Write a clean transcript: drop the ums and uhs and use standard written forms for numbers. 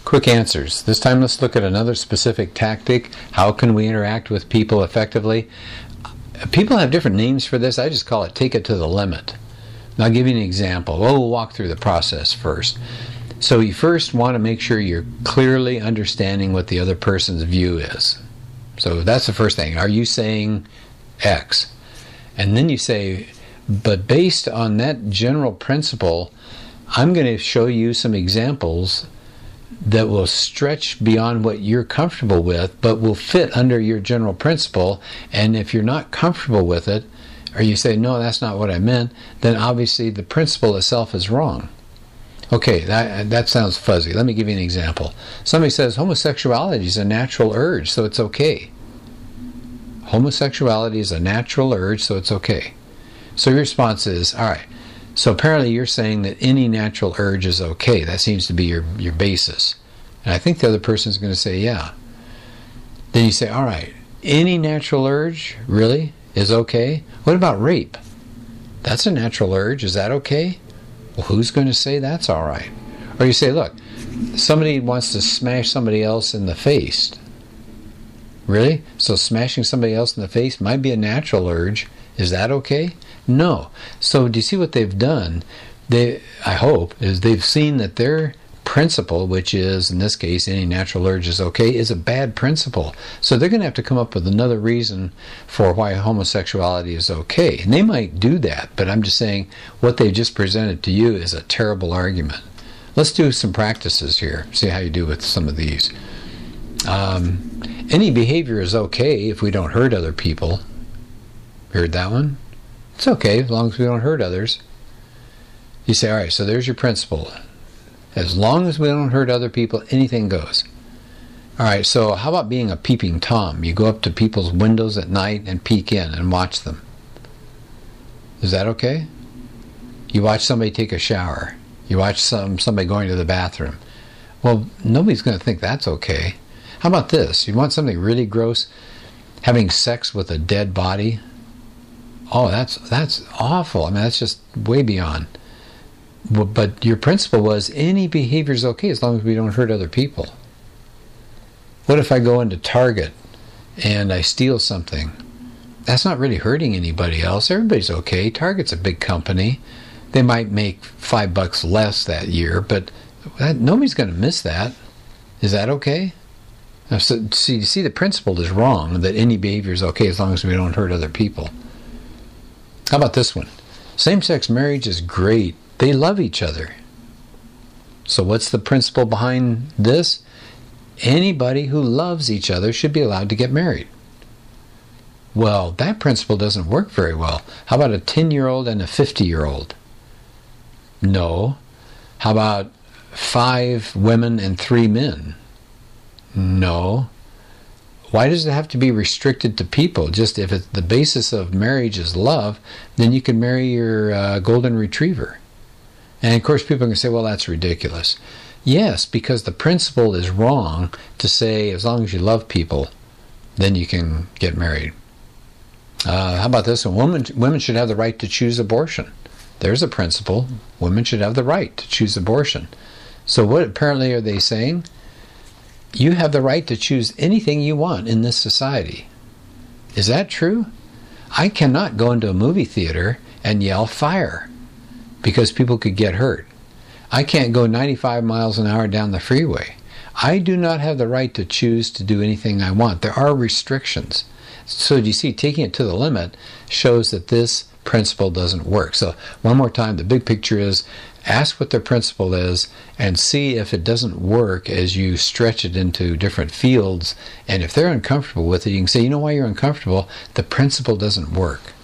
Quick answers. This time let's look at another specific tactic. How can we interact with people effectively? People have different names for this. I just call it take it to the limit. And I'll give you an example. Well, we'll walk through the process first. So you first want to make sure you're clearly understanding what the other person's view is. So that's the first thing. Are you saying X? And then you say, but based on that general principle, I'm going to show you some examples that will stretch beyond what you're comfortable with, but will fit under your general principle. And if you're not comfortable with it, or you say, no, that's not what I meant, then obviously the principle itself is wrong. Okay, that sounds fuzzy. Let me give you an example. Somebody says homosexuality is a natural urge, so it's okay. Homosexuality is a natural urge, so it's okay. So your response is, all right, so apparently you're saying that any natural urge is okay. That seems to be your basis. And I think the other person is going to say, yeah. Then you say, all right, any natural urge really is okay? What about rape? That's a natural urge. Is that okay? Well, who's going to say that's all right? Or you say, look, somebody wants to smash somebody else in the face. Really? So smashing somebody else in the face might be a natural urge. Is that okay? No. So do you see what they've done? I hope, is they've seen that their principle, which is, in this case, any natural urge is okay, is a bad principle. So they're going to have to come up with another reason for why homosexuality is okay. And they might do that, but I'm just saying what they just presented to you is a terrible argument. Let's do some practices here. See how you do with some of these. Any behavior is okay if we don't hurt other people. Heard that one? It's okay as long as we don't hurt others. You say, all right, so there's your principle. As long as we don't hurt other people, anything goes. All right, so how about being a peeping Tom? You go up to people's windows at night and peek in and watch them. Is that okay? You watch somebody take a shower. You watch somebody going to the bathroom. Well, nobody's going to think that's okay. How about this? You want something really gross? Having sex with a dead body? Oh, that's awful. I mean, that's just way beyond. But your principle was any behavior is okay as long as we don't hurt other people. What if I go into Target and I steal something? That's not really hurting anybody else. Everybody's okay. Target's a big company. They might make $5 less that year, but nobody's going to miss that. Is that okay? Now, so, you see, the principle is wrong, that any behavior is okay as long as we don't hurt other people. How about this one? Same-sex marriage is great. They love each other. So what's the principle behind this? Anybody who loves each other should be allowed to get married. Well, that principle doesn't work very well. How about a 10-year-old and a 50-year-old? No. How about 5 women and 3 men? No. Why does it have to be restricted to people? Just if the basis of marriage is love, then you can marry your golden retriever. And of course people are going to say, well, that's ridiculous. Yes, because the principle is wrong to say as long as you love people, then you can get married. How about this one? Women should have the right to choose abortion. There's a principle. Women should have the right to choose abortion. So what apparently are they saying? You have the right to choose anything you want in this society. Is that true? I cannot go into a movie theater and yell fire because people could get hurt. I can't go 95 miles an hour down the freeway. I do not have the right to choose to do anything I want. There are restrictions. So you see, taking it to the limit shows that this principle doesn't work. So one more time, the big picture is ask what their principle is and see if it doesn't work as you stretch it into different fields. And if they're uncomfortable with it, you can say, you know why you're uncomfortable? The principle doesn't work.